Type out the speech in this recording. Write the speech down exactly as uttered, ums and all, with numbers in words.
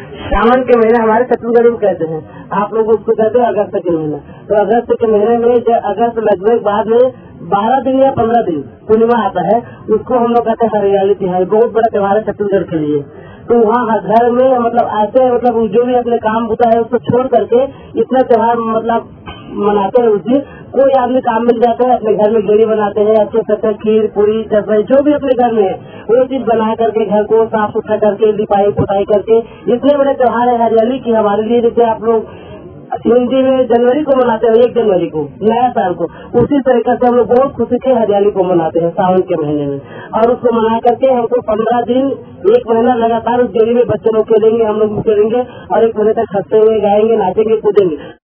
सावन के महीने हमारे छत्तीसगढ़ में कहते हैं, आप लोग उसको कहते हैं अगस्त के महीना। तो अगस्त के महीने में जब अगस्त लगभग बाद में बारह दिन या पंद्रह दिन पूर्णिमा आता है, उसको हम लोग कहते हैं हरियाली तिहाई। बहुत बड़ा त्योहार है छत्तीसगढ़ के लिए। तो वहाँ घर में मतलब ऐसे मतलब जो भी अपने काम होता है उसको छोड़ करके इतना त्योहार मतलब मनाते हैं। उस दिन कोई आदमी काम मिल जाता है, अपने घर में गेड़ी बनाते हैं, अच्छे से खीर पूरी चटनी जो भी अपने घर में है वो चीज बना करके घर को साफ सुथरा करके लिपाई पुताई करके इतने बड़े त्योहार है हरियाली की हमारे लिए। जैसे आप लोग हिंदी में जनवरी को मनाते हैं, एक जनवरी को नया साल को, उसी तरीके से हम लोग बहुत खुशी से हरियाली को मनाते हैं सावन के महीने में। और उसको मना करके हमको पंद्रह दिन एक महीना लगातार उस गेड़ी में बच्चे लोग खेलेंगे, हम लोग खेलेंगे और एक महीने तक हंसते हुए गाएंगे, नाचेंगे, कूदेंगे।